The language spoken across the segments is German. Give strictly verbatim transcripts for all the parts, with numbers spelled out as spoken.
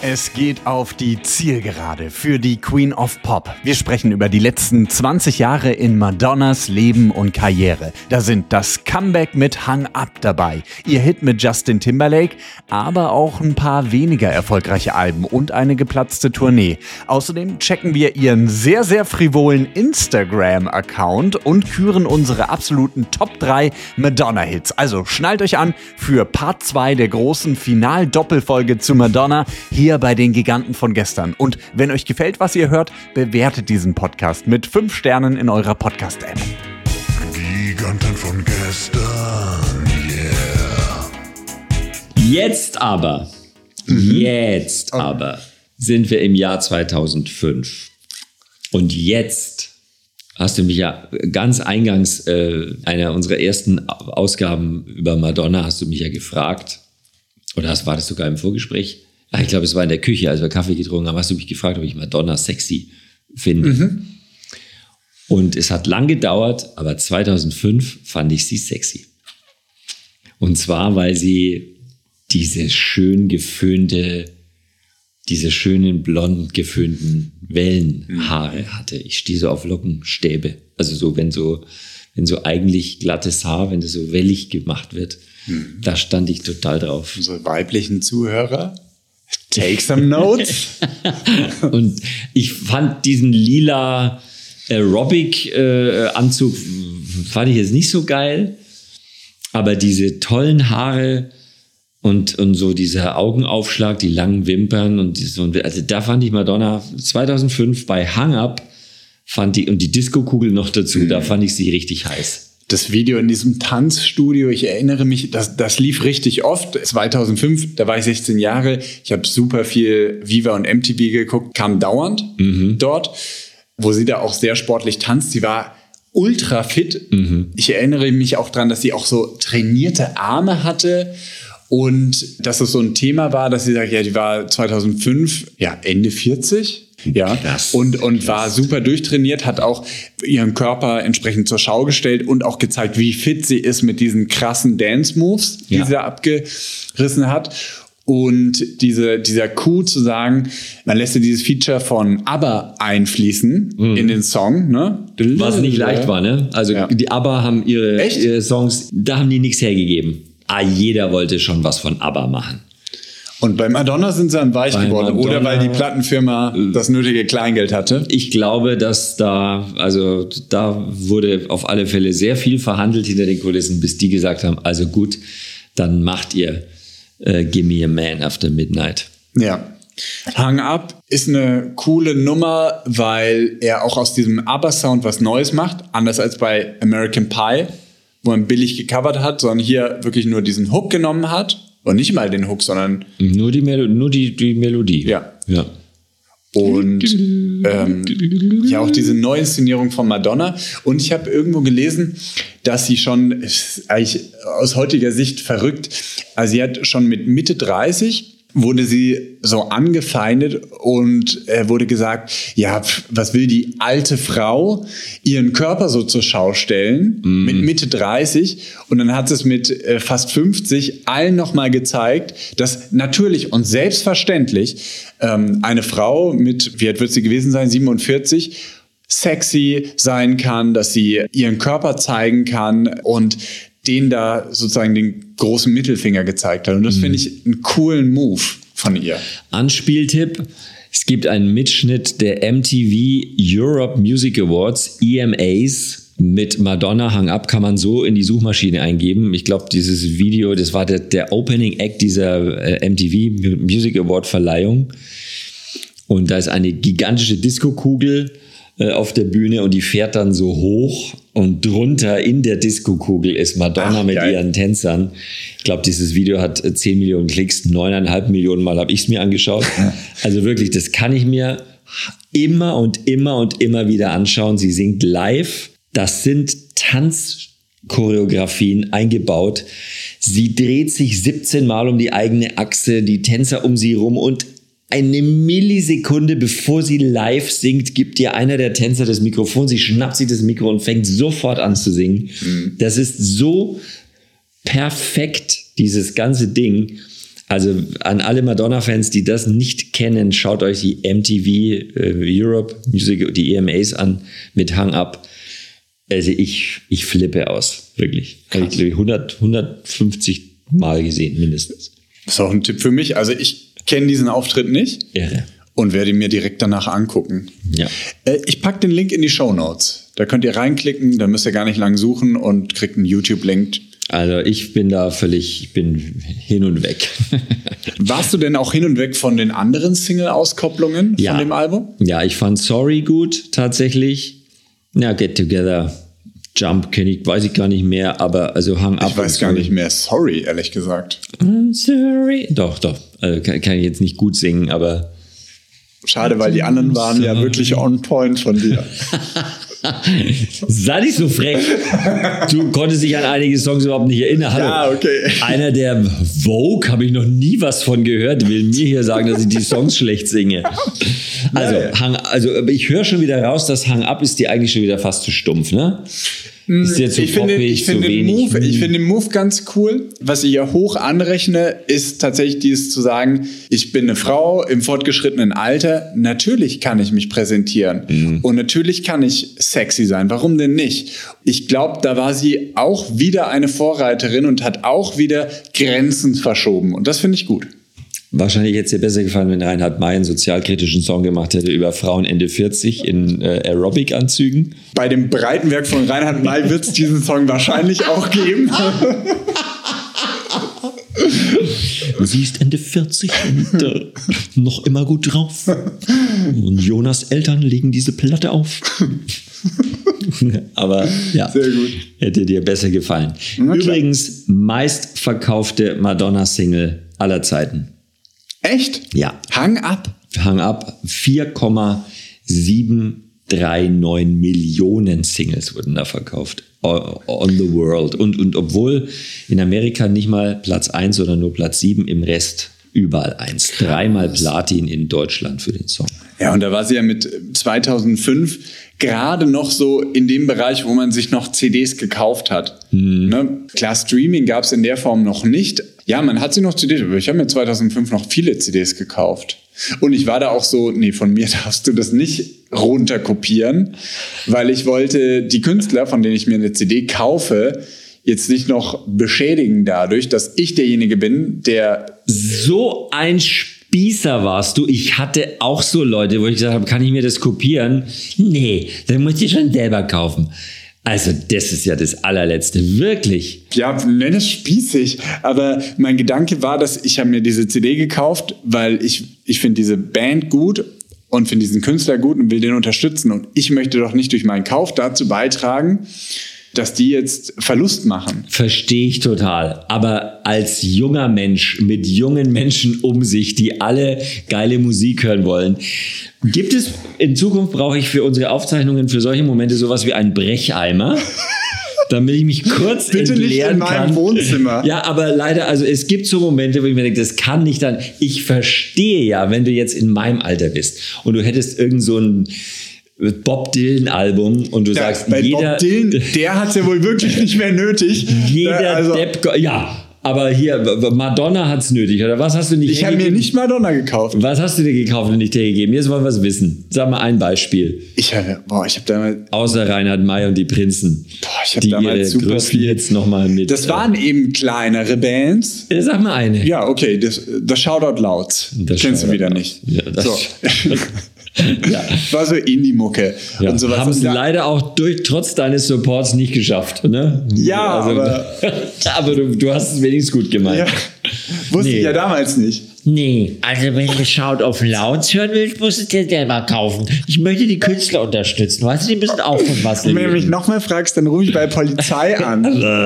Es geht auf die Zielgerade für die Queen of Pop. Wir sprechen über die letzten zwanzig Jahre in Madonnas Leben und Karriere. Da sind das Comeback mit Hung Up dabei, ihr Hit mit Justin Timberlake, aber auch ein paar weniger erfolgreiche Alben und eine geplatzte Tournee. Außerdem checken wir ihren sehr, sehr frivolen Instagram-Account und küren unsere absoluten Top drei Madonna-Hits. Also schnallt euch an für Part zwei der großen Final-Doppelfolge zu Madonna hier bei den Giganten von gestern. Und wenn euch gefällt, was ihr hört, bewertet diesen Podcast mit fünf Sternen in eurer Podcast-App. Giganten von gestern, yeah. Jetzt aber, mhm. jetzt okay. aber sind wir im Jahr zweitausendfünf. Und jetzt hast du mich ja ganz eingangs äh, einer unserer ersten Ausgaben über Madonna, hast du mich ja gefragt, oder das war das sogar im Vorgespräch? Ich glaube, es war in der Küche, als wir Kaffee getrunken haben, hast du mich gefragt, ob ich Madonna sexy finde. Mhm. Und es hat lang gedauert, aber zweitausendfünf fand ich sie sexy. Und zwar, weil sie diese schön geföhnte, diese schönen blond geföhnten Wellenhaare hatte. Ich stehe so auf Lockenstäbe. Also so, wenn so, wenn so eigentlich glattes Haar, wenn das so wellig gemacht wird, mhm. da stand ich total drauf. Unsere weiblichen Zuhörer, take some notes. Und ich fand diesen lila Aerobic-Anzug äh, fand ich jetzt nicht so geil. Aber diese tollen Haare und, und so dieser Augenaufschlag, die langen Wimpern und so, also da fand ich Madonna zweitausendfünf bei Hung Up fand die, und die Disco-Kugel noch dazu, mhm. da fand ich sie richtig heiß. Das Video in diesem Tanzstudio, ich erinnere mich, das, das lief richtig oft. zweitausendfünf, da war ich sechzehn Jahre. Ich habe super viel Viva und M T V geguckt, kam dauernd mhm. dort, wo sie da auch sehr sportlich tanzt. Sie war ultra fit. Mhm. Ich erinnere mich auch daran, dass sie auch so trainierte Arme hatte. Und dass es so ein Thema war, dass sie sagt, ja, die war zweitausendfünf, ja, Ende vierzig. Ja, krass, und, und krass. War super durchtrainiert, hat auch ihren Körper entsprechend zur Schau gestellt und auch gezeigt, wie fit sie ist mit diesen krassen Dance-Moves, die ja. sie da abgerissen hat. Und diese, dieser Coup zu sagen, man lässt ja dieses Feature von ABBA einfließen mhm. in den Song. Ne? Was nicht leicht war, ne? Also ja. die ABBA haben ihre, ihre Songs, da haben die nichts hergegeben. Ah, jeder wollte schon was von ABBA machen. Und bei Madonna sind sie dann weich bei geworden, Madonna, oder weil die Plattenfirma das nötige Kleingeld hatte? Ich glaube, dass da, also da wurde auf alle Fälle sehr viel verhandelt hinter den Kulissen, bis die gesagt haben, also gut, dann macht ihr äh, Gimme a Man After Midnight. Ja. Hung Up ist eine coole Nummer, weil er auch aus diesem ABBA-Sound was Neues macht, anders als bei American Pie, wo man billig gecovert hat, sondern hier wirklich nur diesen Hook genommen hat. Und nicht mal den Hook, sondern nur die, Melo- nur die, die Melodie. Ja. ja. Und ähm, ja, auch diese Neuinszenierung von Madonna. Und ich habe irgendwo gelesen, dass sie schon, ist eigentlich aus heutiger Sicht verrückt, also sie hat schon mit Mitte dreißig wurde sie so angefeindet und äh, wurde gesagt, ja, pf, was will die alte Frau ihren Körper so zur Schau stellen mm. mit Mitte dreißig, und dann hat sie es mit äh, fast fünfzig allen nochmal gezeigt, dass natürlich und selbstverständlich ähm, eine Frau mit, wie alt wird sie gewesen sein, siebenundvierzig, sexy sein kann, dass sie ihren Körper zeigen kann und den da sozusagen den großen Mittelfinger gezeigt hat. Und das mhm. finde ich einen coolen Move von ihr. Anspieltipp: Es gibt einen Mitschnitt der M T V Europe Music Awards, E M As, mit Madonna Hung Up, kann man so in die Suchmaschine eingeben. Ich glaube, dieses Video, das war der, der Opening Act dieser äh, M T V Music Award Verleihung. Und da ist eine gigantische Disco-Kugel äh, auf der Bühne und die fährt dann so hoch. Und drunter in der Disco-Kugel ist Madonna Ach, mit geil. ihren Tänzern. Ich glaube, dieses Video hat zehn Millionen Klicks, neuneinhalb Millionen Mal habe ich es mir angeschaut. Also wirklich, das kann ich mir immer und immer und immer wieder anschauen. Sie singt live. Das sind Tanzchoreografien eingebaut. Sie dreht sich siebzehn Mal um die eigene Achse, die Tänzer um sie rum, und eine Millisekunde bevor sie live singt, gibt ihr einer der Tänzer das Mikrofon. Sie schnappt sich das Mikro und fängt sofort an zu singen. Mhm. Das ist so perfekt, dieses ganze Ding. Also an alle Madonna-Fans, die das nicht kennen, schaut euch die M T V äh, Europe Music, die E M As an mit Hang Up. Also ich, ich flippe aus, wirklich. Habe ich, glaube ich, hundert, hundertfünfzig Mal gesehen, mindestens. Das ist auch ein Tipp für mich. Also ich kenne diesen Auftritt nicht. Irre. Und werde ihn mir direkt danach angucken. Ja. Äh, ich packe den Link in die Shownotes. Da könnt ihr reinklicken, da müsst ihr gar nicht lang suchen und kriegt einen YouTube-Link. Also ich bin da völlig, ich bin hin und weg. Warst du denn auch hin und weg von den anderen Single-Auskopplungen ja. von dem Album? Ja, ich fand Sorry gut, tatsächlich. Ja, Get Together, Jump kenne ich, weiß ich gar nicht mehr, aber also Hang Up. Ich weiß gar nicht mehr, sorry, ehrlich gesagt. I'm sorry. Doch, doch, also kann, kann ich jetzt nicht gut singen, aber... Schade, weil die anderen waren ja wirklich on point von dir. Sei nicht so frech. Du konntest dich an einige Songs überhaupt nicht erinnern. Hallo. Ja, okay. Einer der Vogue, habe ich noch nie was von gehört, will mir hier sagen, dass ich die Songs schlecht singe. Also, ja, ja. Hang, also ich höre schon wieder raus, dass Hang Up ist dir eigentlich schon wieder fast zu stumpf, ne? Ist jetzt so ich finde, poppig, ich finde so den wenig. Move, ich finde den Move ganz cool. Was ich ja hoch anrechne, ist tatsächlich dieses zu sagen, ich bin eine Frau im fortgeschrittenen Alter. Natürlich kann ich mich präsentieren. Mhm. Und natürlich kann ich sexy sein. Warum denn nicht? Ich glaube, da war sie auch wieder eine Vorreiterin und hat auch wieder Grenzen verschoben. Und das finde ich gut. Wahrscheinlich hätte es dir besser gefallen, wenn Reinhard May einen sozialkritischen Song gemacht hätte über Frauen Ende vierzig in äh, Aerobic-Anzügen. Bei dem breiten Werk von Reinhard May wird es diesen Song wahrscheinlich auch geben. Sie ist Ende vierzig und äh, noch immer gut drauf. Und Jonas' Eltern legen diese Platte auf. Aber ja, sehr gut. Hätte dir besser gefallen. Übrigens, meistverkaufte Madonna-Single aller Zeiten. Echt? Ja. Hang Up? Hang Up, vier Komma sieben drei neun Millionen Singles wurden da verkauft. On the world. Und, und obwohl in Amerika nicht mal Platz eins, sondern nur Platz sieben, im Rest überall eins. Dreimal Platin in Deutschland für den Song. Ja, und da war sie ja mit zweitausendfünf gerade noch so in dem Bereich, wo man sich noch C Ds gekauft hat. Hm. Ne? Klar, Streaming gab es in der Form noch nicht. Ja, man hat sie noch C Ds, aber ich habe mir zweitausendfünf noch viele C Ds gekauft. Und ich war da auch so, nee, von mir darfst du das nicht runterkopieren, weil ich wollte die Künstler, von denen ich mir eine C D kaufe, jetzt nicht noch beschädigen dadurch, dass ich derjenige bin, der... So ein Spießer warst du. Ich hatte auch so Leute, wo ich gesagt habe, kann ich mir das kopieren? Nee, dann muss ich schon selber kaufen. Also das ist ja das allerletzte, wirklich. Ja, nenn es spießig, aber mein Gedanke war, dass ich habe mir diese C D gekauft, weil ich, ich finde diese Band gut und finde diesen Künstler gut und will den unterstützen. Und ich möchte doch nicht durch meinen Kauf dazu beitragen, dass die jetzt Verlust machen. Verstehe ich total. Aber als junger Mensch mit jungen Menschen um sich, die alle geile Musik hören wollen, gibt es in Zukunft, brauche ich für unsere Aufzeichnungen für solche Momente sowas wie einen Brecheimer, damit ich mich kurz Bitte entleeren nicht in meinem kann. Wohnzimmer. Ja, aber leider, also es gibt so Momente, wo ich mir denke, das kann nicht dann. Ich verstehe ja, wenn du jetzt in meinem Alter bist und du hättest irgend so ein Bob Dylan-Album und du Ja, sagst, bei jeder, Bob Dylan, der hat es ja wohl wirklich nicht mehr nötig. jeder also, Depp, ja, aber hier, Madonna hat es nötig, oder was hast du nicht ich habe mir hergegeben? nicht Madonna gekauft. Was hast du dir gekauft und nicht hergegeben? Jetzt wollen wir es wissen. Sag mal ein Beispiel. Ich habe, boah, ich habe damals, Außer Reinhard May und die Prinzen. boah, ich habe die ihre damals super größten viel. Hits nochmal mit. Das waren eben kleinere Bands. Äh, sag mal eine. Ja, okay, das, das Shoutout Louds. Das Kennst du Shoutout wieder Louds. nicht. Ja, das so. ja. War so Indie-Mucke Ja, und sowas. haben es Und da- leider auch durch, trotz deines Supports nicht geschafft. Ne? Ja, aber- aber du, du hast es wenigstens gut gemeint. Ja. Wusste Nee. ich ja damals nicht. Nee, also wenn du Shout auf Louds hören willst, musst du dir selber kaufen. Ich möchte die Künstler unterstützen. Weißt du, die müssen auch von was Und wenn du mich leben. nochmal fragst, dann rufe ich bei Polizei an.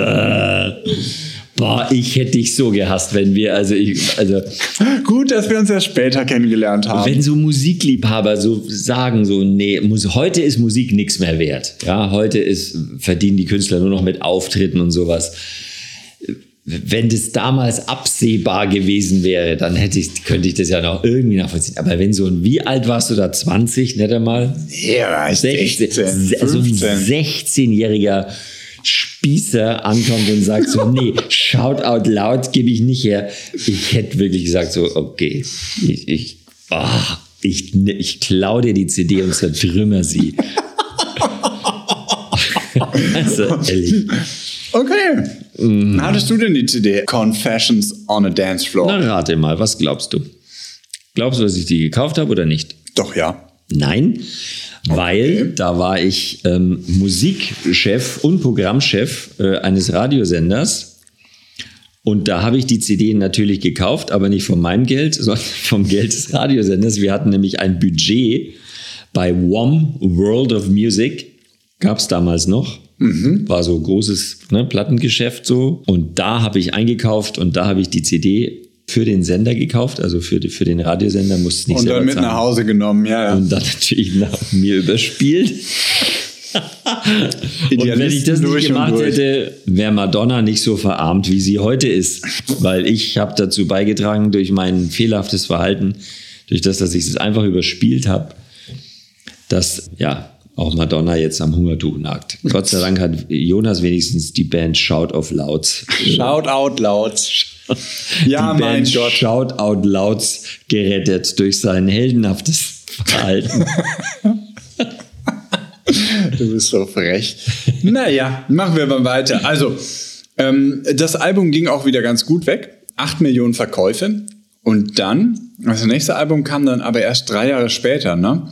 Boah, ich hätte dich so gehasst, wenn wir, also ich, also Gut, dass wir uns ja später kennengelernt haben. wenn so Musikliebhaber so sagen, so, nee, Mus- heute ist Musik nichts mehr wert. Ja, heute ist, verdienen die Künstler nur noch mit Auftritten und sowas. Wenn das damals absehbar gewesen wäre, dann hätte ich, könnte ich das ja noch irgendwie nachvollziehen. Aber wenn so ein, wie alt warst du da? zwanzig, nicht einmal? Ja, sechzehn, sechzehn, so ein fünfzehn. sechzehnjähriger Spießer ankommt und sagt so, nee, shout out loud gebe ich nicht her. Ich hätte wirklich gesagt so, okay, ich, ich, oh, ich, ich klaue dir die C D und zertrümmer sie. Also, ehrlich. Okay. Mhm. Hattest du denn die C D Confessions on a Dance Floor? Na, rate mal, was glaubst du? Glaubst du, dass ich die gekauft habe oder nicht? Doch, ja. Nein, okay. Weil da war ich ähm, Musikchef und Programmchef äh, eines Radiosenders. Und da habe ich die C D natürlich gekauft, aber nicht von meinem Geld, sondern vom Geld des Radiosenders. Wir hatten nämlich ein Budget bei W O M, World of Music, gab es damals noch. Mhm. War so ein großes ne, Plattengeschäft so. Und da habe ich eingekauft und da habe ich die C D für den Sender gekauft, also für, die, für den Radiosender, musste es nicht selber und dann mit zahlen. nach Hause genommen, ja, ja. Und dann natürlich nach mir überspielt. Und wenn ich das nicht gemacht hätte, wäre Madonna nicht so verarmt, wie sie heute ist. Weil ich habe dazu beigetragen, durch mein fehlerhaftes Verhalten, durch das, dass ich es einfach überspielt habe, dass, ja, auch Madonna jetzt am Hungertuch nagt. Gott sei Dank hat Jonas wenigstens die Band Shout of Louds. Shout out Louds. Ja, die mein Band Gott. Shout out Louds gerettet durch sein heldenhaftes Verhalten. Du bist so frech. Naja, machen wir mal weiter. Also, ähm, das Album ging auch wieder ganz gut weg. Acht Millionen Verkäufe. Und dann, also das nächste Album kam dann aber erst drei Jahre später, ne?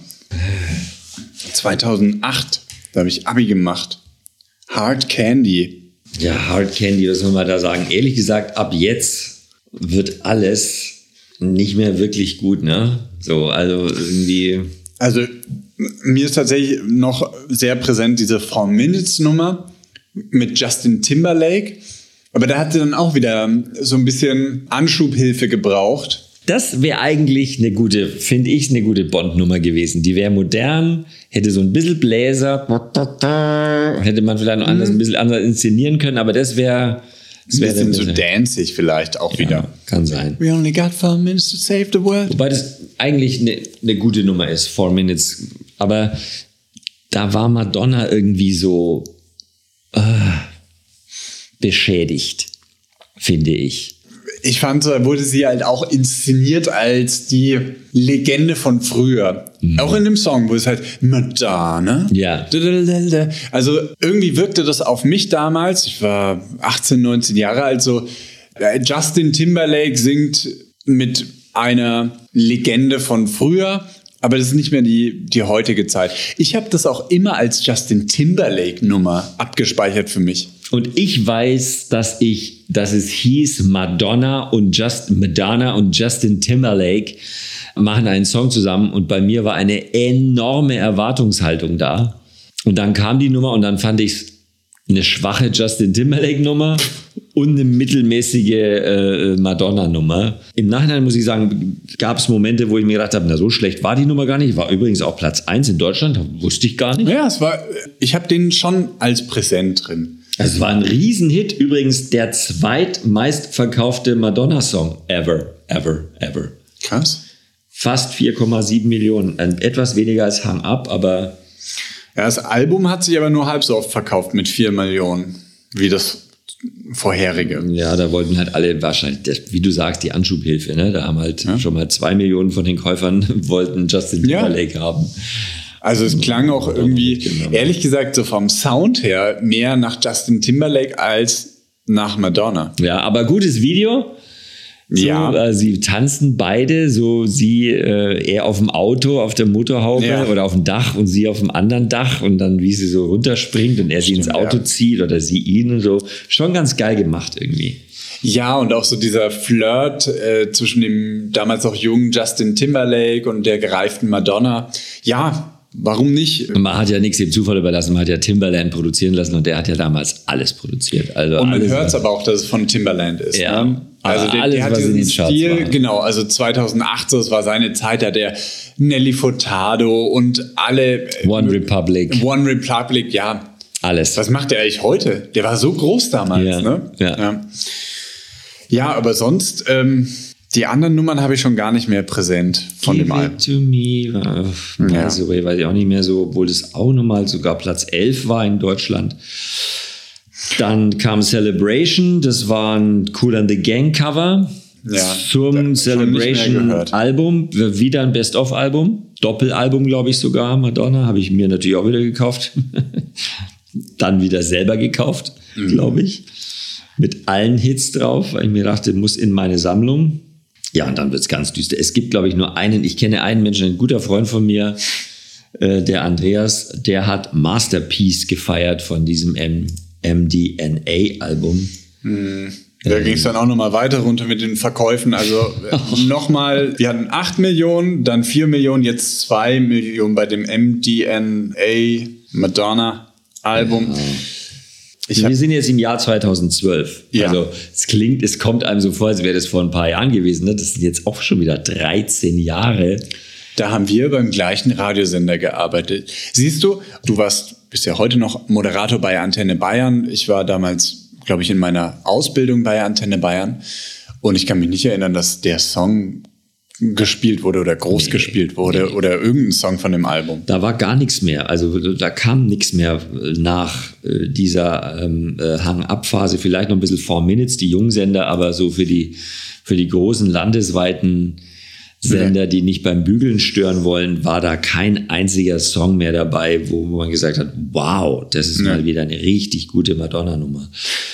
zweitausendacht, da habe ich Abi gemacht. Hard Candy. Ja, Hard Candy, was soll man da sagen? Ehrlich gesagt, ab jetzt wird alles nicht mehr wirklich gut, ne? So, also irgendwie... Also mir ist tatsächlich noch sehr präsent diese Four Minutes Nummer mit Justin Timberlake. Aber da hat sie dann auch wieder so ein bisschen Anschubhilfe gebraucht. Das wäre eigentlich eine gute, finde ich, eine gute Bond-Nummer gewesen. Die wäre modern, hätte so ein bisschen Bläser, hätte man vielleicht noch anders, ein bisschen anders inszenieren können, aber das wäre... Das wäre ein bisschen so danzig vielleicht auch ja, wieder. Kann sein. We only got four minutes to save the world. Wobei das eigentlich eine, eine gute Nummer ist, Four Minutes. Aber da war Madonna irgendwie so äh, beschädigt, finde ich. Ich fand, da wurde sie halt auch inszeniert als die Legende von früher. Mhm. Auch in dem Song, wo es halt Madonna. Ja. Also irgendwie wirkte das auf mich damals. Ich war achtzehn, neunzehn Jahre alt. So Justin Timberlake singt mit einer Legende von früher. Aber das ist nicht mehr die, die heutige Zeit. Ich habe das auch immer als Justin Timberlake-Nummer abgespeichert für mich. Und ich weiß, dass ich, dass es hieß, Madonna und Just, Madonna und Justin Timberlake machen einen Song zusammen. Und bei mir war eine enorme Erwartungshaltung da. Und dann kam die Nummer und dann fand ich eine schwache Justin Timberlake-Nummer und eine mittelmäßige äh, Madonna-Nummer. Im Nachhinein muss ich sagen, gab es Momente, wo ich mir gedacht habe, na so schlecht war die Nummer gar nicht. War übrigens auch Platz eins in Deutschland, wusste ich gar nicht. Ja, es war, ich habe den schon als präsent drin. Also es war ein Riesenhit, übrigens der zweitmeistverkaufte Madonna-Song ever, ever, ever. Krass. Fast vier Komma sieben Millionen, etwas weniger als Hang Up, aber... Ja, das Album hat sich aber nur halb so oft verkauft mit vier Millionen, wie das vorherige. Ja, da wollten halt alle wahrscheinlich, wie du sagst, die Anschubhilfe, ne? Da haben halt ja. schon mal zwei Millionen von den Käufern wollten Justin Timberlake ja. haben. Also es klang auch irgendwie, ehrlich gesagt, so vom Sound her mehr nach Justin Timberlake als nach Madonna. Ja, aber gutes Video. So, ja. Äh, sie tanzen beide, so sie äh, er auf dem Auto, auf der Motorhaube ja. oder auf dem Dach und sie auf dem anderen Dach und dann wie sie so runterspringt und er Stimmt, sie ins Auto ja. zieht oder sie ihn und so. Schon ganz geil gemacht irgendwie. Ja, und auch so dieser Flirt äh, zwischen dem damals noch jungen Justin Timberlake und der gereiften Madonna. Ja, warum nicht? Man hat ja nichts dem Zufall überlassen, man hat ja Timbaland produzieren lassen und der hat ja damals alles produziert. Also und man alles, hört es aber auch, dass es von Timbaland ist. Ja, ne? Also der, alles, der hat was diesen in den Charts Stil, war. genau, also zweitausendacht, so, das war seine Zeit, da hat der Nelly Furtado und alle... One Republic. One Republic, ja. Alles. Was macht der eigentlich heute? Der war so groß damals, ja, ne? Ja. ja. Ja, aber sonst... Ähm, die anderen Nummern habe ich schon gar nicht mehr präsent von Give dem Album. to me. Ja. Also, weiß ich auch nicht mehr so, obwohl das auch nochmal sogar Platz elf war in Deutschland. Dann kam Celebration, das war ein Cool and the Gang Cover. Ja, zum Celebration gehört. Album, wieder ein Best-of-Album, Doppelalbum, glaube ich sogar, Madonna, habe ich mir natürlich auch wieder gekauft. Dann wieder selber gekauft, mhm. glaube ich, mit allen Hits drauf, weil ich mir dachte, muss in meine Sammlung. Ja, und dann wird es ganz düster. Es gibt, glaube ich, nur einen, ich kenne einen Menschen, ein guter Freund von mir, äh, der Andreas, der hat Masterpiece gefeiert von diesem M D N A-Album. Mhm. Da ging es dann auch nochmal weiter runter mit den Verkäufen. Also nochmal, wir hatten acht Millionen, dann vier Millionen, jetzt zwei Millionen bei dem M D N A Madonna Album. Ja. Ich wir sind jetzt im Jahr zweitausendzwölf. Ja. Also es klingt, es kommt einem so vor, als wäre das vor ein paar Jahren gewesen. Ne? Das sind jetzt auch schon wieder dreizehn Jahre. Da haben wir beim gleichen Radiosender gearbeitet. Siehst du, du warst, bist ja heute noch Moderator bei Antenne Bayern. Ich war damals, glaube ich, in meiner Ausbildung bei Antenne Bayern. Und ich kann mich nicht erinnern, dass der Song gespielt wurde oder groß nee, gespielt wurde nee. oder irgendein Song von dem Album. Da war gar nichts mehr. Also da kam nichts mehr nach äh, dieser ähm, äh, Hang-Up-Phase. Vielleicht noch ein bisschen Four Minutes, die Jungsender, aber so für die, für die großen landesweiten Sender, ja. die nicht beim Bügeln stören wollen, war da kein einziger Song mehr dabei, wo man gesagt hat, wow, das ist ja. mal wieder eine richtig gute Madonna-Nummer.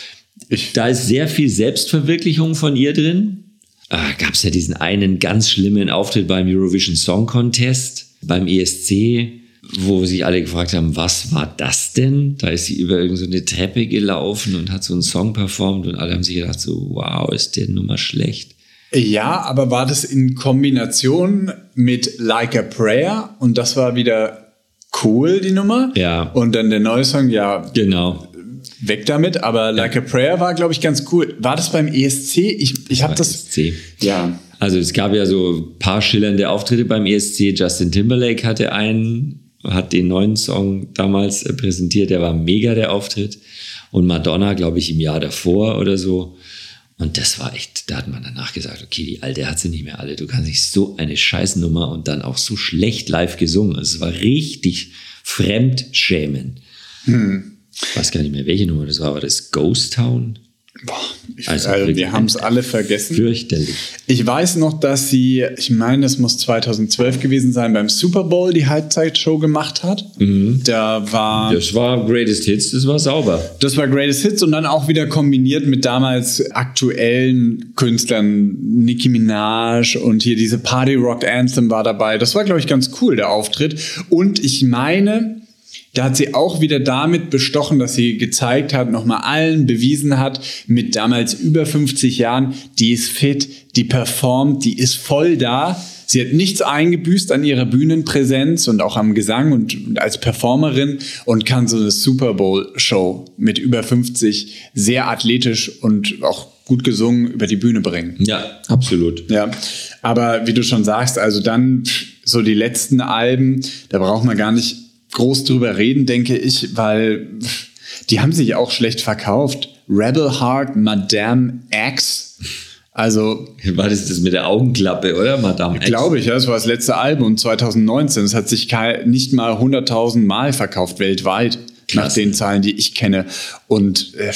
Ich, da ist sehr viel Selbstverwirklichung von ihr drin. Ah, gab es ja diesen einen ganz schlimmen Auftritt beim Eurovision Song Contest, beim E S C, wo sich alle gefragt haben, was war das denn? Da ist sie über irgendeine so Treppe gelaufen und hat so einen Song performt und alle haben sich gedacht so, wow, ist der Nummer schlecht. Ja, aber war das in Kombination mit Like a Prayer und das war wieder cool, die Nummer? Ja. Und dann der neue Song, ja, genau. Weg damit, aber Like a Prayer war, glaube ich, ganz cool. War das beim E S C? Ich, ich habe das... E S C. Ja. Also es gab ja so ein paar schillernde Auftritte beim E S C. Justin Timberlake hatte einen, hat den neuen Song damals präsentiert, der war mega, der Auftritt. Und Madonna, glaube ich, im Jahr davor oder so. Und das war echt, da hat man danach gesagt, okay, die Alte hat sie nicht mehr alle. Du kannst nicht so eine Scheißnummer und dann auch so schlecht live gesungen. Also es war richtig Fremdschämen. Hm. Ich weiß gar nicht mehr, welche Nummer das war. War das Ghost Town? Boah, ich, also, also wir haben es alle vergessen. Fürchterlich. Ich weiß noch, dass sie, ich meine, es muss zweitausendzwölf gewesen sein, beim Super Bowl die Halbzeitshow gemacht hat. Mhm. Da war... Das war Greatest Hits, das war sauber. Das war Greatest Hits und dann auch wieder kombiniert mit damals aktuellen Künstlern. Nicki Minaj und hier diese Party Rock Anthem war dabei. Das war, glaube ich, ganz cool, der Auftritt. Und ich meine... Da hat sie auch wieder damit bestochen, dass sie gezeigt hat, nochmal allen bewiesen hat, mit damals über fünfzig Jahren, die ist fit, die performt, die ist voll da. Sie hat nichts eingebüßt an ihrer Bühnenpräsenz und auch am Gesang und als Performerin und kann so eine Super Bowl-Show mit über fünfzig sehr athletisch und auch gut gesungen über die Bühne bringen. Ja, absolut. Ja, aber wie du schon sagst, also dann so die letzten Alben, da braucht man gar nicht groß drüber reden, denke ich, weil die haben sich auch schlecht verkauft. Rebel Heart, Madame X. Also war das das mit der Augenklappe, oder? Madame X? Glaube ich, ja. Das war das letzte Album zwanzig neunzehn. Es hat sich nicht mal hunderttausend Mal verkauft weltweit. Krass. Nach den Zahlen, die ich kenne. Und äh,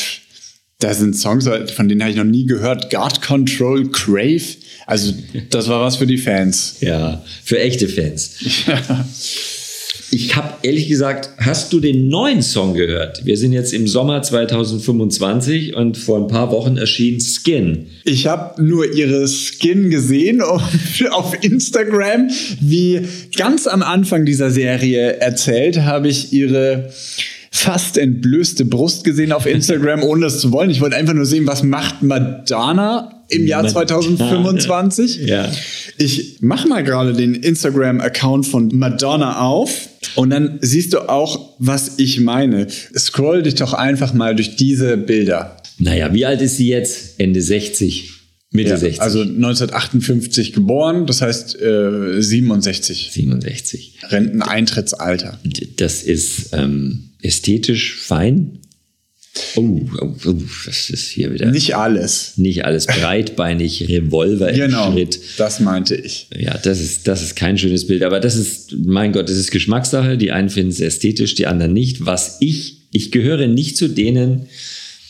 da sind Songs, von denen habe ich noch nie gehört. God Control, Crave. Also das war was für die Fans. Ja, für echte Fans. Ja. Ich habe ehrlich gesagt, hast du den neuen Song gehört? Wir sind jetzt im Sommer zwanzig fünfundzwanzig und vor ein paar Wochen erschien Skin. Ich habe nur ihre Skin gesehen auf Instagram. Wie ganz am Anfang dieser Serie erzählt, habe ich ihre fast entblößte Brust gesehen auf Instagram, ohne das zu wollen. Ich wollte einfach nur sehen, was macht Madonna im Jahr zwanzig fünfundzwanzig. Ja. Ich mache mal gerade den Instagram-Account von Madonna auf und dann siehst du auch, was ich meine. Scroll dich doch einfach mal durch diese Bilder. Naja, wie alt ist sie jetzt? Ende sechzig, Mitte ja, sechzig. Also neunzehnhundertachtundfünfzig geboren, das heißt äh, siebenundsechzig. siebenundsechzig. Renteneintrittsalter. Das ist ähm, ästhetisch fein. Oh, oh, oh, das ist hier wieder... Nicht alles. Nicht alles breitbeinig, Revolver im genau, Schritt. Das meinte ich. Ja, das ist, das ist kein schönes Bild. Aber das ist, mein Gott, das ist Geschmackssache. Die einen finden es ästhetisch, die anderen nicht. Was ich, ich gehöre nicht zu denen,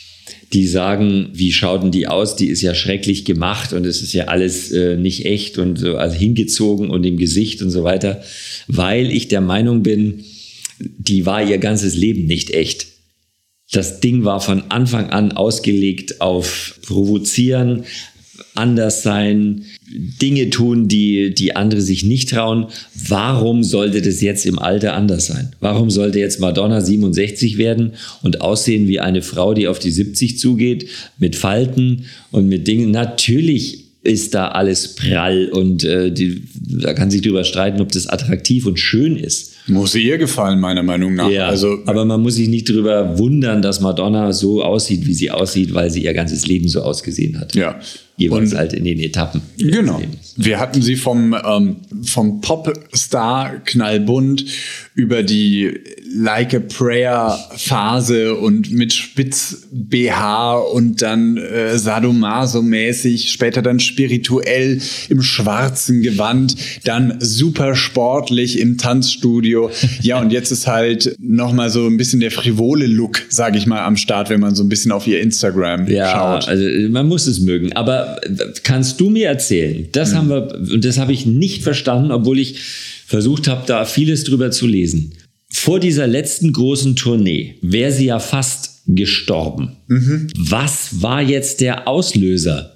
die sagen, wie schaut denn die aus? Die ist ja schrecklich gemacht und es ist ja alles äh, nicht echt und so, also hingezogen und im Gesicht und so weiter, weil ich der Meinung bin, die war ihr ganzes Leben nicht echt. Das Ding war von Anfang an ausgelegt auf Provozieren, anders sein, Dinge tun, die, die andere sich nicht trauen. Warum sollte das jetzt im Alter anders sein? Warum sollte jetzt Madonna siebenundsechzig werden und aussehen wie eine Frau, die auf die siebzig zugeht, mit Falten und mit Dingen? Natürlich ist da alles prall und äh, die, da kann sich drüber streiten, ob das attraktiv und schön ist. Muss ihr gefallen, meiner Meinung nach. Ja, also, aber man muss sich nicht darüber wundern, dass Madonna so aussieht, wie sie aussieht, weil sie ihr ganzes Leben so ausgesehen hat. Ja. Jeweils Und- halt in den Etappen. Genau. Wir hatten sie vom, ähm, vom Popstar knallbunt über die Like a Prayer Phase und mit Spitz-B H und dann äh, Sadomaso-mäßig, später dann spirituell im schwarzen Gewand, dann super sportlich im Tanzstudio. Ja, und jetzt ist halt nochmal so ein bisschen der frivole Look, sage ich mal, am Start, wenn man so ein bisschen auf ihr Instagram Ja, schaut. also man muss es mögen. Aber kannst du mir erzählen, das Mhm. haben wir, und das habe ich nicht verstanden, obwohl ich versucht habe, da vieles drüber zu lesen. Vor dieser letzten großen Tournee wäre sie ja fast gestorben. Mhm. Was war jetzt der Auslöser?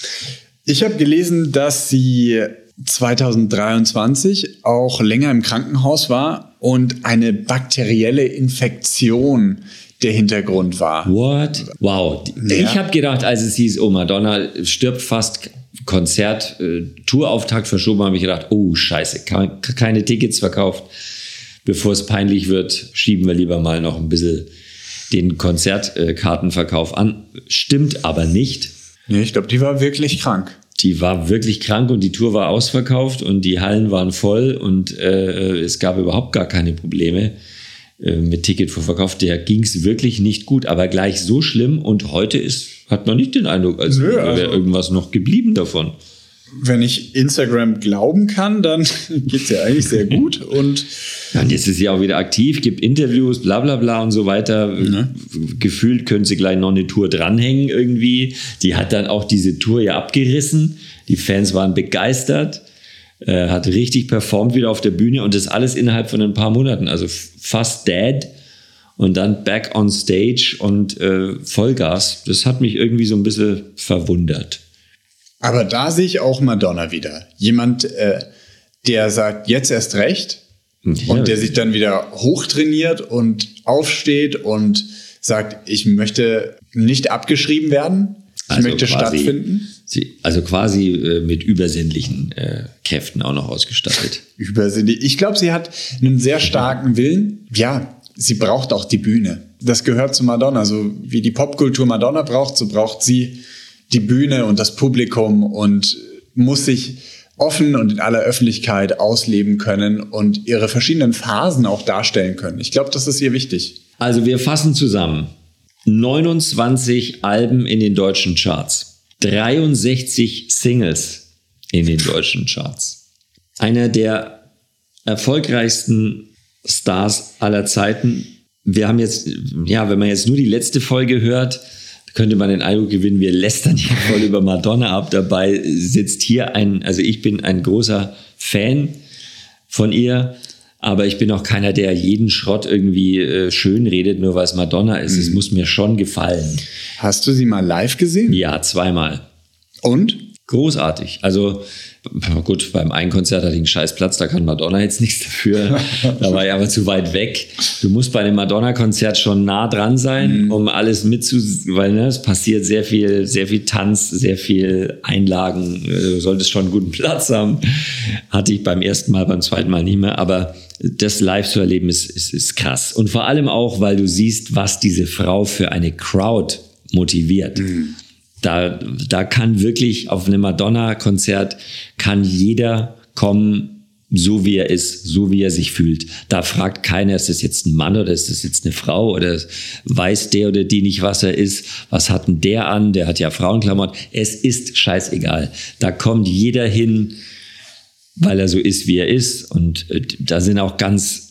Ich habe gelesen, dass sie zwanzig dreiundzwanzig auch länger im Krankenhaus war und eine bakterielle Infektion der Hintergrund war. What? Wow. Ja. Ich habe gedacht, als es hieß, oh, Madonna stirbt fast, Konzert, äh, Tourauftakt verschoben, habe ich gedacht, oh, scheiße, ke- keine Tickets verkauft. Bevor es peinlich wird, schieben wir lieber mal noch ein bisschen den Konzertkartenverkauf an. Stimmt aber nicht. Nee, ich glaube, die war wirklich krank. Die war wirklich krank und die Tour war ausverkauft und die Hallen waren voll und äh, es gab überhaupt gar keine Probleme äh, mit Ticketvorverkauf. Der ging es wirklich nicht gut, aber gleich so schlimm und heute ist, hat man nicht den Eindruck, als Nö, wäre also- irgendwas noch geblieben davon. Wenn ich Instagram glauben kann, dann geht's ja eigentlich sehr gut. Und Ja, und jetzt ist sie auch wieder aktiv, gibt Interviews, bla bla bla und so weiter. Gefühlt können sie gleich noch eine Tour dranhängen irgendwie. Die hat dann auch diese Tour ja abgerissen. Die Fans waren begeistert. Äh, hat richtig performt wieder auf der Bühne und das alles innerhalb von ein paar Monaten. Also f- fast dead und dann back on stage und äh, Vollgas. Das hat mich irgendwie so ein bisschen verwundert. aber da sehe ich auch Madonna wieder. Jemand, äh, der sagt, jetzt erst recht. Ja. Und der sich dann wieder hochtrainiert und aufsteht und sagt, ich möchte nicht abgeschrieben werden. Ich Also möchte quasi- stattfinden. Sie, also quasi äh, mit übersinnlichen äh, Kräften auch noch ausgestattet. Übersinnlich. Ich glaube, sie hat einen sehr starken Willen. Ja, sie braucht auch die Bühne. Das gehört zu Madonna. So wie die Popkultur Madonna braucht, so braucht sie die Bühne und das Publikum und muss sich offen und in aller Öffentlichkeit ausleben können und ihre verschiedenen Phasen auch darstellen können. Ich glaube, das ist ihr wichtig. Also wir fassen zusammen. neunundzwanzig Alben in den deutschen Charts. dreiundsechzig Singles in den deutschen Charts. Einer der erfolgreichsten Stars aller Zeiten. Wir haben jetzt, ja, wenn man jetzt nur die letzte Folge hört, könnte man den Eindruck gewinnen, wir lästern hier voll über Madonna ab. Dabei sitzt hier ein, also ich bin ein großer Fan von ihr, aber ich bin auch keiner, der jeden Schrott irgendwie äh, schön redet, nur weil es Madonna ist. Es muss mir schon gefallen. Hast du sie mal live gesehen? Ja, zweimal. Und? Großartig. Also gut, beim einen Konzert hatte ich einen scheiß Platz, da kann Madonna jetzt nichts dafür. Da war ich aber zu weit weg. Du musst bei einem Madonna-Konzert schon nah dran sein, mhm. um alles mitzu... Weil ne, es passiert sehr viel, sehr viel Tanz, sehr viel Einlagen. Du solltest schon einen guten Platz haben. Hatte ich beim ersten Mal, beim zweiten Mal nicht mehr. Aber das live zu erleben ist, ist, ist krass. Und vor allem auch, weil du siehst, was diese Frau für eine Crowd motiviert. Mhm. Da, da kann wirklich auf einem Madonna-Konzert kann jeder kommen, so wie er ist, so wie er sich fühlt. Da fragt keiner, ist das jetzt ein Mann oder ist das jetzt eine Frau oder weiß der oder die nicht, was er ist? Was hat denn der an? Der hat ja Frauenklamotten. Es ist scheißegal. Da kommt jeder hin, weil er so ist, wie er ist. Und äh, da sind auch ganz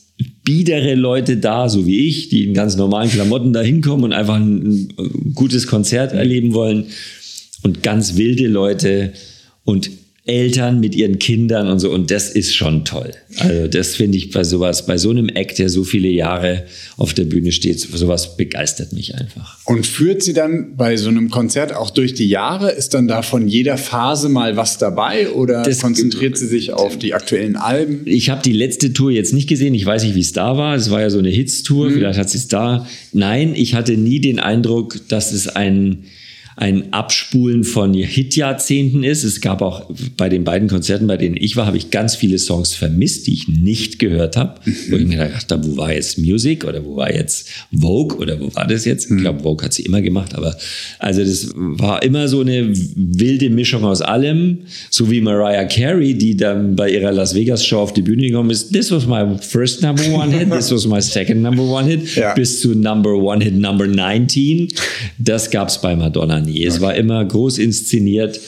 biedere Leute da, so wie ich, die in ganz normalen Klamotten da hinkommen und einfach ein, ein gutes Konzert erleben wollen. Und ganz wilde Leute und Eltern mit ihren Kindern und so. Und das ist schon toll. Also das finde ich bei sowas, bei so einem Act, der so viele Jahre auf der Bühne steht, sowas begeistert mich einfach. Und führt sie dann bei so einem Konzert auch durch die Jahre? Ist dann da von jeder Phase mal was dabei oder das konzentriert sie sich auf die aktuellen Alben? Ich habe die letzte Tour jetzt nicht gesehen. Ich weiß nicht, wie es da war. Es war ja so eine Hits-Tour. Mhm. Vielleicht hat sie es da. Nein, ich hatte nie den Eindruck, dass es ein ein Abspulen von Hitjahrzehnten ist. Es gab auch bei den beiden Konzerten, bei denen ich war, habe ich ganz viele Songs vermisst, die ich nicht gehört habe. Mhm. Wo ich mir gedacht habe, wo war jetzt Music oder wo war jetzt Vogue oder wo war das jetzt? Mhm. Ich glaube, Vogue hat sie immer gemacht, aber also das war immer so eine wilde Mischung aus allem. So wie Mariah Carey, die dann bei ihrer Las Vegas Show auf die Bühne gekommen ist. This was my first number one hit, this was my second number one hit, ja. bis zu number one hit number neunzehn. Das gab es bei Madonna nie. Es war immer groß inszeniert,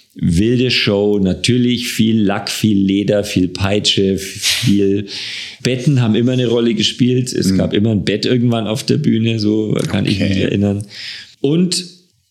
wilde Show, natürlich viel Lack, viel Leder, viel Peitsche, viel Betten haben immer eine Rolle gespielt. Es mhm. gab immer ein Bett irgendwann auf der Bühne, so kann okay. ich mich erinnern. Und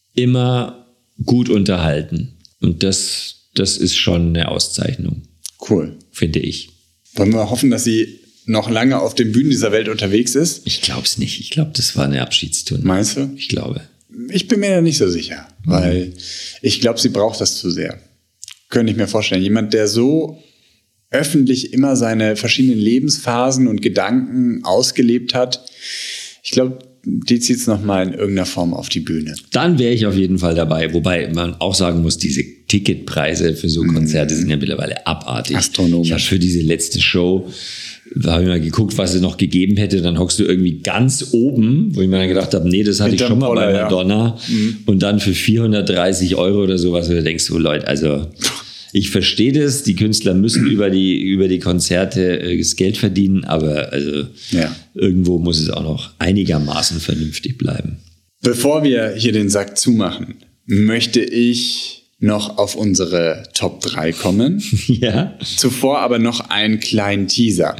immer gut unterhalten. Und das, das ist schon eine Auszeichnung. Cool. Finde ich. Wollen wir hoffen, dass sie noch lange auf den Bühnen dieser Welt unterwegs ist? Ich glaube es nicht. Ich glaube, das war eine Abschiedstour. Meinst du? Ich glaube. Ich bin mir da nicht so sicher, weil mhm. ich glaube, sie braucht das zu sehr. Könnte ich mir vorstellen. Jemand, der so öffentlich immer seine verschiedenen Lebensphasen und Gedanken ausgelebt hat, ich glaube, die zieht es nochmal in irgendeiner Form auf die Bühne. Dann wäre ich auf jeden Fall dabei. Wobei man auch sagen muss, diese Ticketpreise für so Konzerte mhm. sind ja mittlerweile abartig. Astronomisch. Ich habe für diese letzte Show, da habe ich mal geguckt, was es noch gegeben hätte. Dann hockst du irgendwie ganz oben, wo ich mir dann gedacht habe, nee, das hatte Hinterm ich schon mal Poller, bei Madonna. Ja. Mhm. Und dann für vierhundertdreißig Euro oder sowas. Und du denkst du, Leute, also ich verstehe das. Die Künstler müssen über die, über die Konzerte äh, das Geld verdienen. Aber also ja. irgendwo muss es auch noch einigermaßen vernünftig bleiben. Bevor wir hier den Sack zumachen, möchte ich noch auf unsere Top drei kommen. Ja. Zuvor aber noch einen kleinen Teaser.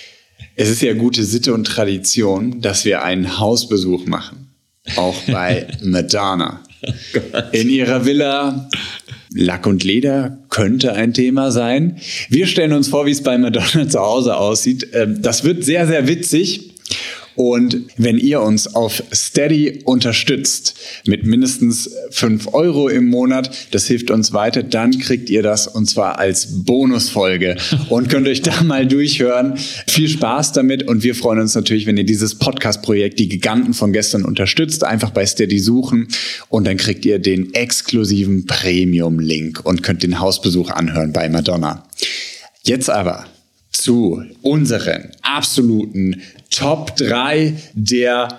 Es ist ja gute Sitte und Tradition, dass wir einen Hausbesuch machen. Auch bei Madonna. Oh in ihrer Villa. Lack und Leder könnte ein Thema sein. Wir stellen uns vor, wie es bei Madonna zu Hause aussieht. Das wird sehr, sehr witzig. Und wenn ihr uns auf Steady unterstützt mit mindestens fünf Euro im Monat, das hilft uns weiter, dann kriegt ihr das und zwar als Bonusfolge und könnt euch da mal durchhören. Viel Spaß damit und wir freuen uns natürlich, wenn ihr dieses Podcast-Projekt Die Giganten von gestern unterstützt. Einfach bei Steady suchen und dann kriegt ihr den exklusiven Premium-Link und könnt den Hausbesuch anhören bei Madonna. Jetzt aber zu unseren absoluten Top drei der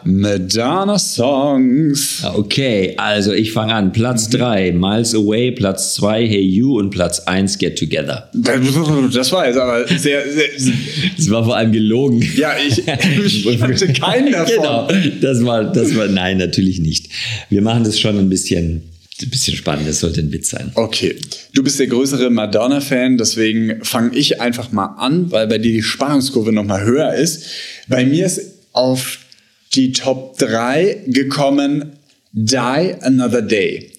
Madonna-Songs. Okay, also ich fange an. Platz drei, Miles Away. Platz zwei, Hey You. Und Platz eins, Get Together. Das war jetzt aber sehr, sehr... Das war vor allem gelogen. Ja, ich, ich hatte keinen davon. Genau, das war, das war... Nein, natürlich nicht. Wir machen das schon ein bisschen... Ein bisschen spannend, das sollte ein Witz sein. Okay, du bist der größere Madonna-Fan, deswegen fange ich einfach mal an, weil bei dir die Spannungskurve nochmal höher ist. Bei mir ist auf die Top drei gekommen Die Another Day.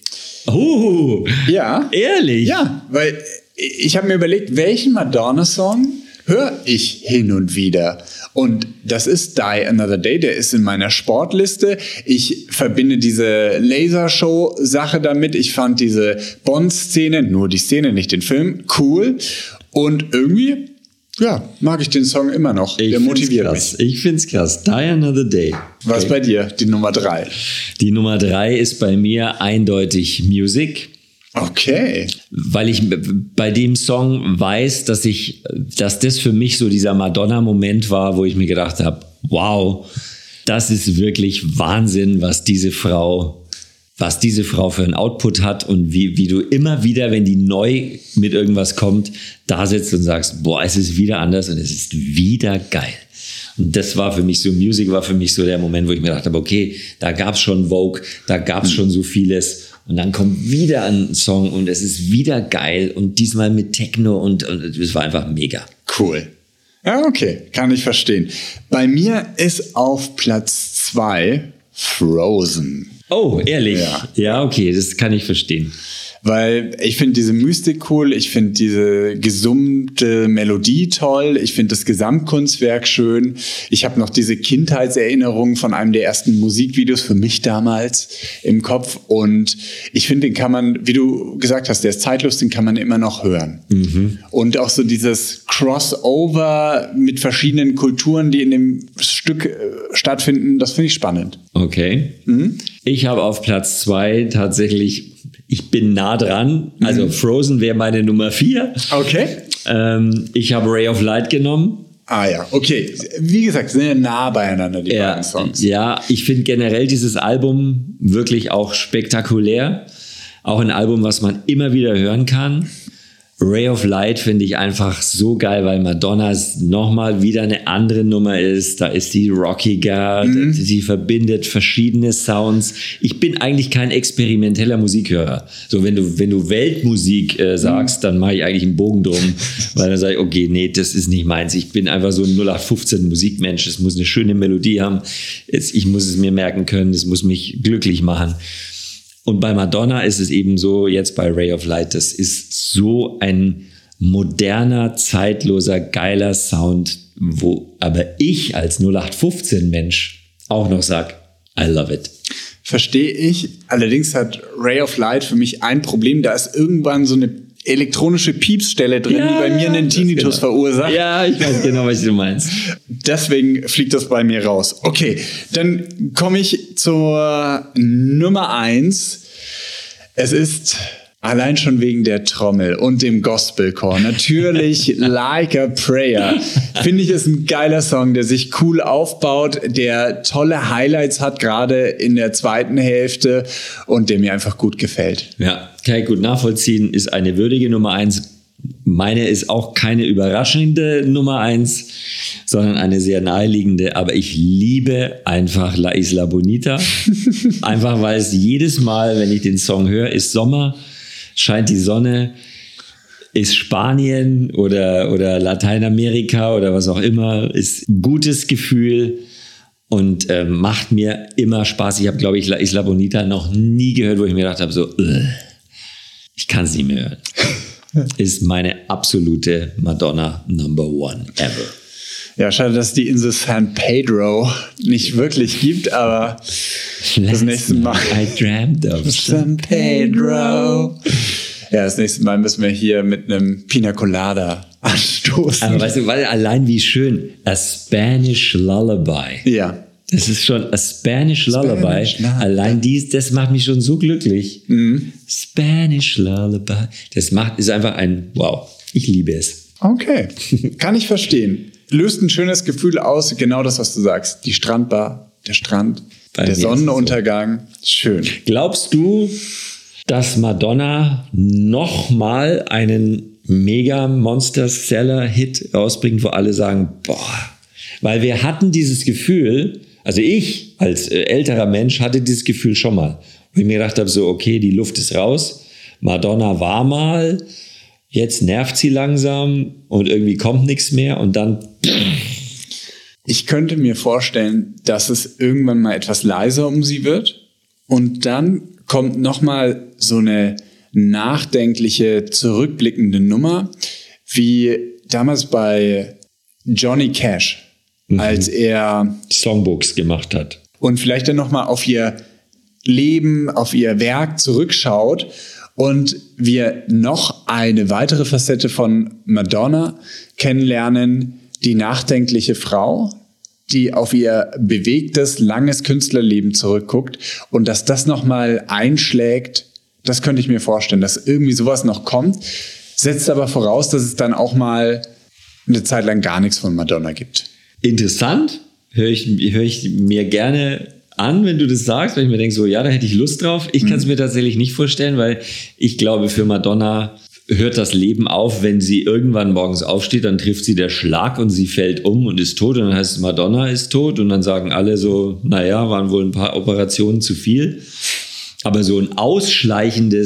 Oh, ja. Ehrlich? Ja, weil ich habe mir überlegt, welchen Madonna-Song höre ich hin und wieder. Und das ist Die Another Day, der ist in meiner Sportliste. Ich verbinde diese Lasershow-Sache damit. Ich fand diese Bond-Szene, nur die Szene, nicht den Film, cool. Und irgendwie, ja, mag ich den Song immer noch. Ich der motiviert krass. mich. Ich find's krass. Die Another Day. Okay. Was bei dir? Die Nummer drei. Die Nummer drei ist bei mir eindeutig Music. Okay. Weil ich bei dem Song weiß, dass ich, dass das für mich so dieser Madonna-Moment war, wo ich mir gedacht habe, wow, das ist wirklich Wahnsinn, was diese Frau, was diese Frau für einen Output hat und wie, wie du immer wieder, wenn die neu mit irgendwas kommt, da sitzt und sagst, boah, es ist wieder anders und es ist wieder geil. Und das war für mich so, Music war für mich so der Moment, wo ich mir gedacht habe, okay, da gab's schon Vogue, da gab's schon so vieles. Und dann kommt wieder ein Song und es ist wieder geil und diesmal mit Techno und, und es war einfach mega. Cool. Ja, okay, kann ich verstehen. Bei mir ist auf Platz zwei Frozen. Oh, ehrlich? Ja. Ja, okay, das kann ich verstehen. Weil ich finde diese Mystik cool, ich finde diese gesummte Melodie toll, ich finde das Gesamtkunstwerk schön. Ich habe noch diese Kindheitserinnerungen von einem der ersten Musikvideos für mich damals im Kopf und ich finde, den kann man, wie du gesagt hast, der ist zeitlos, den kann man immer noch hören. Mhm. Und auch so dieses Crossover mit verschiedenen Kulturen, die in dem Stück äh, stattfinden, das finde ich spannend. Okay. Mhm. Ich habe auf Platz zwei tatsächlich, ich bin nah dran, also mhm. Frozen wäre meine Nummer vier. Okay. Ähm, ich habe Ray of Light genommen. Ah ja, okay. Wie gesagt, sind ja nah beieinander, die ja, beiden Songs. Ja, ich finde generell dieses Album wirklich auch spektakulär. Auch ein Album, was man immer wieder hören kann. Ray of Light finde ich einfach so geil, weil Madonna nochmal wieder eine andere Nummer ist. Da ist die rockiger, mhm. sie verbindet verschiedene Sounds. Ich bin eigentlich kein experimenteller Musikhörer. So, wenn du, wenn du Weltmusik äh, sagst, mhm. dann mache ich eigentlich einen Bogen drum, weil dann sage ich, okay, nee, das ist nicht meins. Ich bin einfach so ein null acht fünfzehn Musikmensch. Es muss eine schöne Melodie haben. Jetzt, ich muss es mir merken können. Es muss mich glücklich machen. Und bei Madonna ist es eben so, jetzt bei Ray of Light, das ist so ein moderner, zeitloser, geiler Sound, wo aber ich als null acht fünfzehn Mensch auch noch sage, I love it. Verstehe ich. Allerdings hat Ray of Light für mich ein Problem. Da ist irgendwann so eine elektronische Piepsstelle drin, ja, die bei mir einen Tinnitus genau. verursacht. Ja, ich weiß genau, was du meinst. Deswegen fliegt das bei mir raus. Okay, dann komme ich zur Nummer eins. Es ist allein schon wegen der Trommel und dem Gospelchor natürlich Like a Prayer. Finde ich, ist ein geiler Song, der sich cool aufbaut, der tolle Highlights hat, gerade in der zweiten Hälfte und der mir einfach gut gefällt. Ja, kann ich gut nachvollziehen, ist eine würdige Nummer eins. Meine ist auch keine überraschende Nummer eins, sondern eine sehr naheliegende. Aber ich liebe einfach La Isla Bonita. Einfach, weil es jedes Mal, wenn ich den Song höre, ist Sommer, scheint die Sonne, ist Spanien oder, oder Lateinamerika oder was auch immer, ist ein gutes Gefühl und äh, macht mir immer Spaß. Ich habe, glaube ich, La Isla Bonita noch nie gehört, wo ich mir gedacht habe, so, uh, ich kann es nicht mehr hören. Ist meine absolute Madonna Number One ever. Ja, schade, dass es die Insel San Pedro nicht wirklich gibt, aber Last das nächste Mal. I dreamt of San Pedro. Ja, das nächste Mal müssen wir hier mit einem Pina Colada anstoßen. Aber weißt du, weil allein wie schön, a Spanish Lullaby. Ja. Das ist schon a Spanish Lullaby. Spanish Allein dies, das macht mich schon so glücklich. Mhm. Spanish Lullaby. Das macht, ist einfach ein, wow, ich liebe es. Okay, kann ich verstehen. Löst ein schönes Gefühl aus, genau das, was du sagst. Die Strandbar, der Strand, Bei der Sonnenuntergang, so. Schön. Glaubst du, dass Madonna nochmal einen Mega-Monster-Seller-Hit rausbringt, wo alle sagen, boah, weil wir hatten dieses Gefühl, also ich als äh, älterer Mensch hatte dieses Gefühl schon mal. Wo ich mir gedacht habe, so okay, die Luft ist raus, Madonna war mal, jetzt nervt sie langsam und irgendwie kommt nichts mehr und dann... Ich könnte mir vorstellen, dass es irgendwann mal etwas leiser um sie wird und dann kommt nochmal so eine nachdenkliche, zurückblickende Nummer, wie damals bei Johnny Cash. Mhm. Als er Songbooks gemacht hat. Und vielleicht dann nochmal auf ihr Leben, auf ihr Werk zurückschaut und wir noch eine weitere Facette von Madonna kennenlernen, die nachdenkliche Frau, die auf ihr bewegtes, langes Künstlerleben zurückguckt und dass das nochmal einschlägt, das könnte ich mir vorstellen, dass irgendwie sowas noch kommt, setzt aber voraus, dass es dann auch mal eine Zeit lang gar nichts von Madonna gibt. Interessant, höre ich, hör ich mir gerne an, wenn du das sagst, weil ich mir denke, so ja, da hätte ich Lust drauf. Ich kann es mir tatsächlich nicht vorstellen, weil ich glaube, für Madonna hört das Leben auf, wenn sie irgendwann morgens aufsteht, dann trifft sie der Schlag und sie fällt um und ist tot und dann heißt es, Madonna ist tot und dann sagen alle so, naja, waren wohl ein paar Operationen zu viel. Aber so ein ausschleichendes,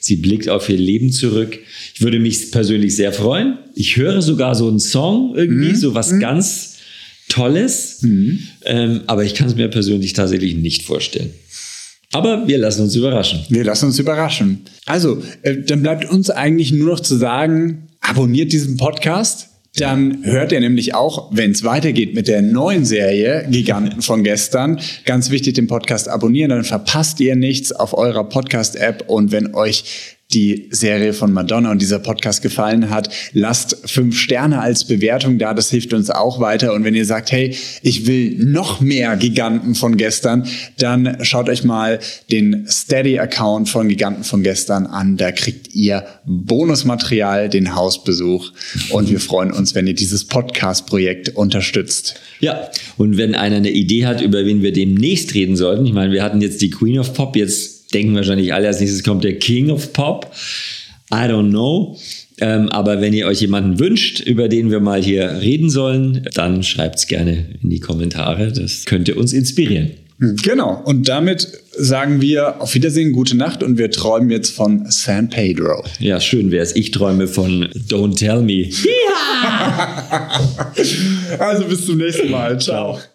Sie blickt auf ihr Leben zurück. Ich würde mich persönlich sehr freuen. Ich höre sogar so einen Song irgendwie, mhm. so was mhm. ganz Tolles. Mhm. Ähm, aber ich kann es mir persönlich tatsächlich nicht vorstellen. Aber wir lassen uns überraschen. Wir lassen uns überraschen. Also, äh, dann bleibt uns eigentlich nur noch zu sagen, abonniert diesen Podcast. Dann hört ihr nämlich auch, wenn es weitergeht mit der neuen Serie Giganten von gestern. Ganz wichtig, den Podcast abonnieren, dann verpasst ihr nichts auf eurer Podcast-App. Und wenn euch die Serie von Madonna und dieser Podcast gefallen hat, lasst fünf Sterne als Bewertung da, das hilft uns auch weiter. Und wenn ihr sagt, hey, ich will noch mehr Giganten von gestern, dann schaut euch mal den Steady-Account von Giganten von gestern an. Da kriegt ihr Bonusmaterial, den Hausbesuch. Und wir freuen uns, wenn ihr dieses Podcast-Projekt unterstützt. Ja, und wenn einer eine Idee hat, über wen wir demnächst reden sollten, ich meine, wir hatten jetzt die Queen of Pop, jetzt denken wahrscheinlich alle, als nächstes kommt der King of Pop. I don't know. Ähm, aber wenn ihr euch jemanden wünscht, über den wir mal hier reden sollen, dann schreibt es gerne in die Kommentare. Das könnte uns inspirieren. Genau. Und damit sagen wir auf Wiedersehen, gute Nacht und wir träumen jetzt von San Pedro. Ja, schön wär's. Ich träume von Don't Tell Me. Also bis zum nächsten Mal. Ciao.